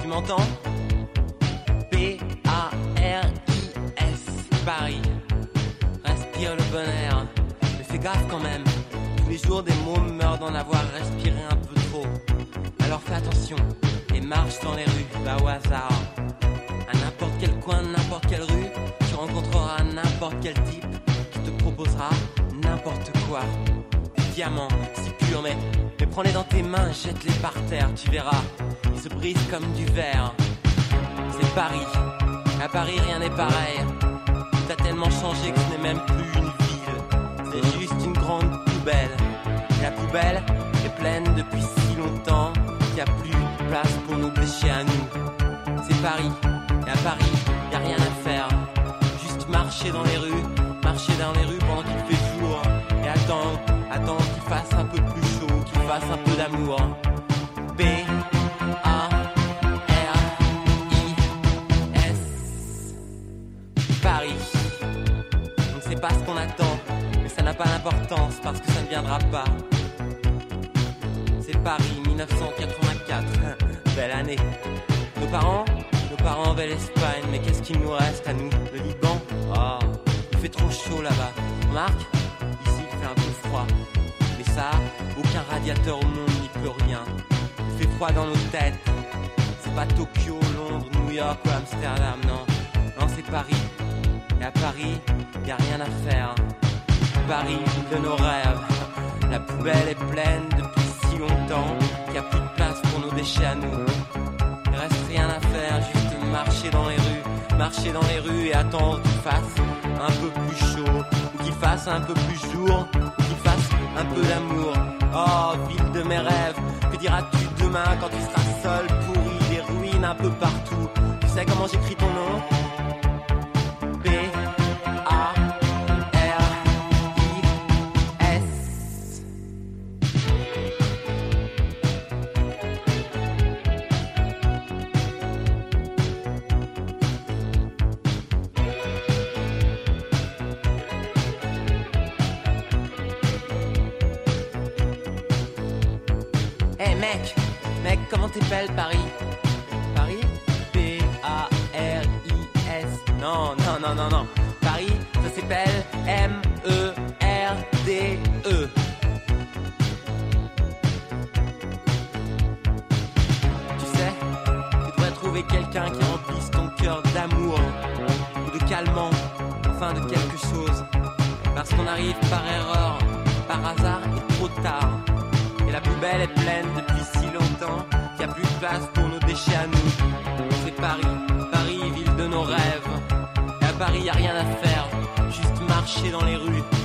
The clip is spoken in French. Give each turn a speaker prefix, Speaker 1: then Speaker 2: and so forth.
Speaker 1: m'entends? Paris, Paris. Respire le bon air, mais fais gaffe quand même. Tous les jours des mômes meurent d'en avoir respiré un peu trop. Alors fais attention et marche dans les rues, bah au hasard. À n'importe quel coin, n'importe quelle rue, tu rencontreras n'importe quel type qui te proposera n'importe quoi. Des diamants, si purs, mais prends-les dans tes mains, jette-les par terre, tu verras. Ils se brisent comme du verre. C'est Paris. À Paris, rien n'est pareil. Tout a tellement changé que ce n'est même plus une ville. C'est juste une grande poubelle. Et la poubelle est pleine depuis si longtemps qu'il n'y a plus de place pour nos déchets à nous. C'est Paris. Et à Paris, y a rien à faire. Juste marcher dans les rues pendant qu'il fait jour. Et attends qu'il fasse un peu plus chaud, qu'il fasse un peu d'amour. Paris. Paris. On ne sait pas ce qu'on attend, mais ça n'a pas d'importance parce que ça ne viendra pas. C'est Paris 1984. Belle année. Nos parents avaient l'Espagne, mais qu'est-ce qu'il nous reste à nous? Le Liban? Oh, il fait trop chaud là-bas. Remarque, ici il fait un peu froid. Mais ça, aucun radiateur au monde n'y peut rien. Il fait froid dans nos têtes. C'est pas Tokyo, Londres, New York ou Amsterdam, non. Non, c'est Paris. Et à Paris, y a rien à faire. Paris, de nos rêves. La poubelle est pleine depuis si longtemps qu'il n'y a plus de place pour nos déchets à nous. Il reste rien à faire, juste marcher dans les rues et attendre qu'il fasse un peu plus chaud, ou qu'il fasse un peu plus jour, ou qu'il fasse un peu d'amour. Oh, ville de mes rêves, que diras-tu demain quand tu seras seul, pourri, des ruines un peu partout? Tu sais comment j'écris ton nom? Paris. Mec, comment t'appelles Paris? Paris? P-A-R-I-S. Non. Paris, ça s'appelle M-E-R-D-E. Tu sais, tu devrais trouver quelqu'un qui remplisse ton cœur d'amour ou de calmant, enfin de quelque chose. Parce qu'on arrive par erreur, par hasard et trop tard. Et la poubelle est pleine depuis si longtemps qu'il n'y a plus de place pour nos déchets à nous. C'est Paris, ville de nos rêves. Et à Paris, y a rien à faire, juste marcher dans les rues.